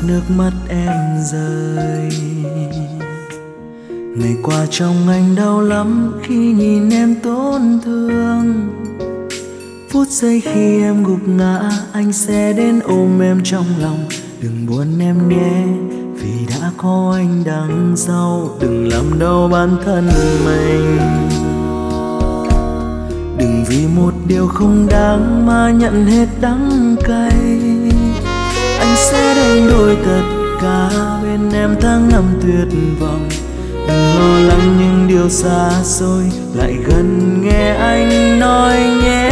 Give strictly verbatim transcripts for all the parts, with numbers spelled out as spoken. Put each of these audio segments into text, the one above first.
nước mắt em rơi. Ngày qua trong anh đau lắm khi nhìn em tổn thương. Phút giây khi em gục ngã, anh sẽ đến ôm em trong lòng. Đừng buồn em nhé, vì đã có anh đằng sau. Đừng làm đau bản thân mình. Đừng vì một điều không đáng mà nhận hết đắng cay. Anh sẽ đánh đổi tất cả bên em tháng năm tuyệt vọng. Đừng lo lắng những điều xa xôi, lại gần nghe anh nói nhé.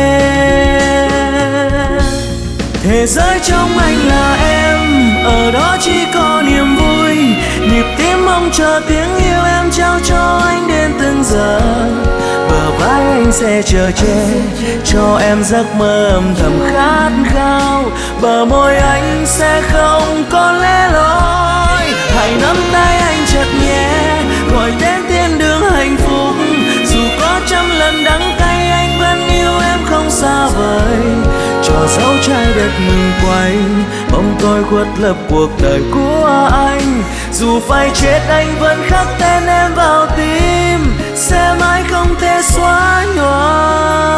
Thế giới trong anh là em, ở đó chỉ có niềm vui. Nhịp tim mong chờ tiếng yêu em trao cho anh đến từng giờ. Bờ vai anh sẽ chở che cho em giấc mơ âm thầm khát khao. Bờ môi anh sẽ không có lẻ loi. Hãy nắm tay anh chặt nhẹ, gọi tên thiên đường hạnh phúc. Dù có trăm lần đắng cay anh vẫn yêu em không xa vời. Cho dấu trái đất ngừng quay, bóng tôi khuất lấp cuộc đời của anh. Dù phải chết anh vẫn khắc tên em vào tim, sẽ mãi không thể xóa nhòa.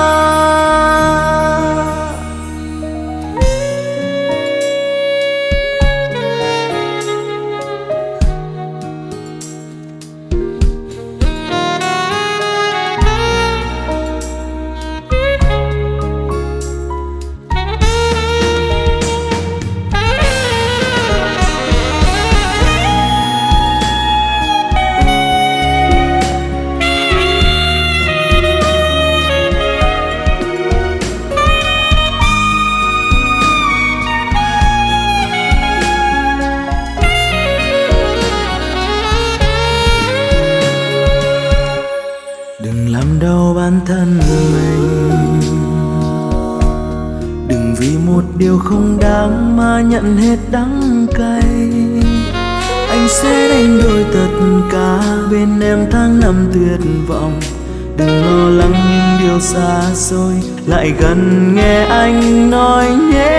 Đừng làm đau bản thân mình. Đừng vì một điều không đáng mà nhận hết đắng cay. Anh sẽ đánh đổi tất cả bên em tháng năm tuyệt vọng. Đừng lo lắng những điều xa xôi, lại gần nghe anh nói nhé.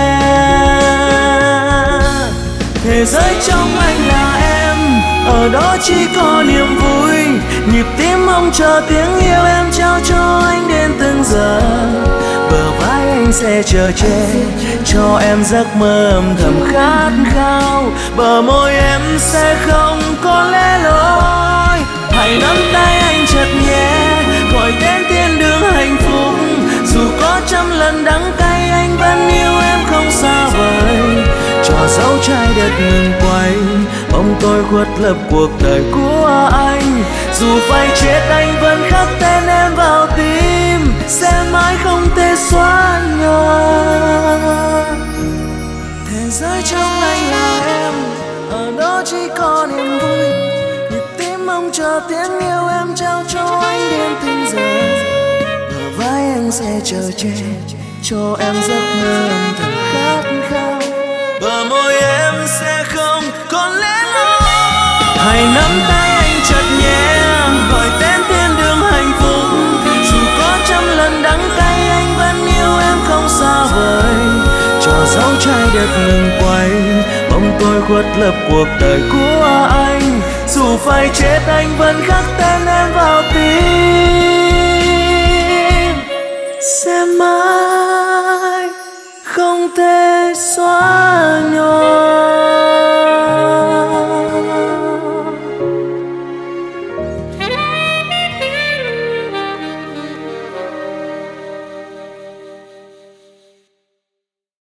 Thế giới trong anh là em, ở đó chỉ có niềm vui. Nhịp tim mong chờ tiếng yêu em trao cho anh đến từng giờ. Bờ vai anh sẽ chở che cho em giấc mơ âm thầm khát khao. Bờ môi em sẽ không có lẻ loi. Hãy nắm tay anh chặt nhẹ, gọi tên thiên đường hạnh phúc. Dù có trăm lần đắng cay anh vẫn yêu em không xa vời. Cho dấu trái đất ngừng quay, bóng tôi khuất lấp cuộc đời của anh. Dù phải chết anh vẫn khắc tên em vào tim, sẽ mãi không thể xóa nhòa. Thế giới trong anh là em, ở đó chỉ có niềm vui. Nhịp tim mong chờ tiếng yêu em trao cho anh đến từng giờ. Bờ vai anh sẽ chở che cho em giấc mơ âm thầm khát khao. Bờ môi em sẽ không còn lẻ loi. Hãy nắm tay anh chặt nhẹ, gọi tên thiên đường hạnh phúc. Dù có trăm lần đắng cay anh vẫn yêu em không xa vời. Cho dấu trái đất ngừng quay, bóng tôi khuất lấp cuộc đời của anh. Dù phải chết anh vẫn khắc tên em vào tim, sẽ mãi không thể xóa nhòa.